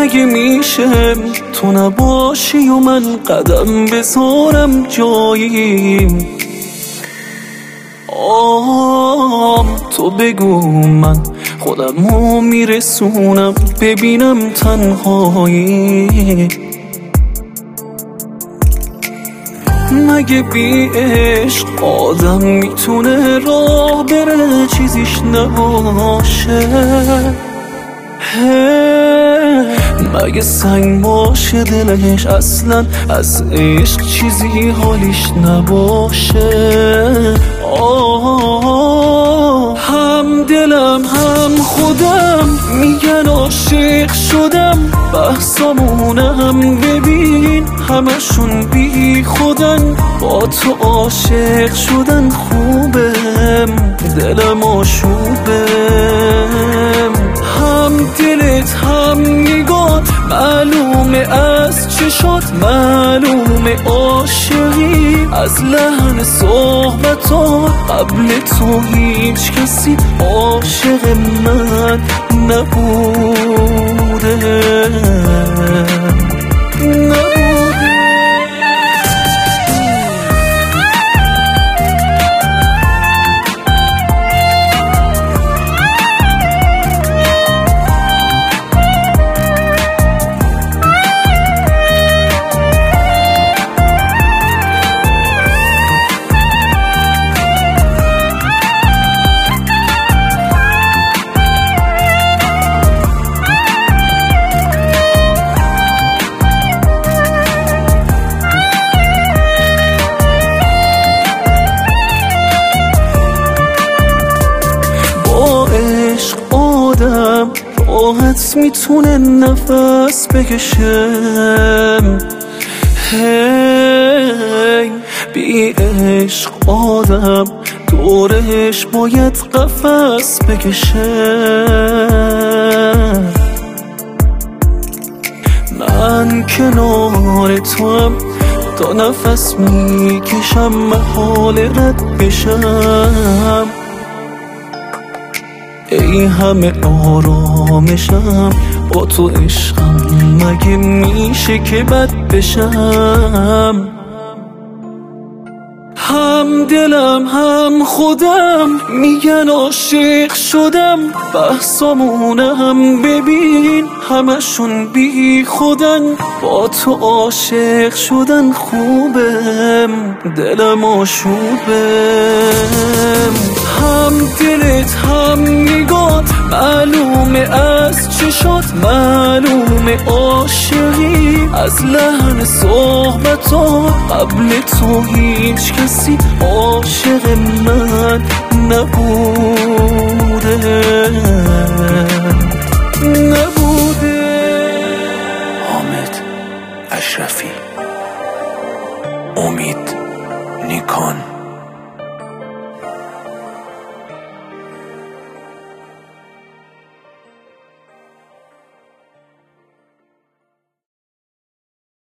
مگه میشه تو نباشی و من قدم بذارم جاییم؟ تو بگو من خودمو میرسونم ببینم تنهایی. مگه بی عشق آدم میتونه راه بره چیزیش نباشه؟ مگه سنگ باشه دلش اصلا از عشق چیزی حالیش نباشه؟ هم دلم هم خودم میگن عاشق شدم، بحثامونم ببین همشون بی خودن. با تو عاشق شدن خوبم، دلم آشوبم. هم دلت هم نگات معلومه از چشات، معلومه عاشقی از لحن صحبتات. قبل تو هیچ کسی عاشق من نبوده. راحت میتونه نفس بکشم. بی عشق آدم دورش باید قفس بکشم. من کنار تو هم تا نفس میکشم محال رد بشم. ای همه آرامشم با تو عشقم، مگه میشه که بد بشم؟ هم دلم هم خودم میگن عاشق شدم، بحثامونم ببین همشون بی خودن. با تو عاشق شدن خوبم، دلم آشوبم. هم دلت هم نگات معلومه از چشات، معلومه عاشقی از لحن صحبتات. قبل تو هیچ کسی عاشق من نبوده. حامد اشرفی، امید نیکان.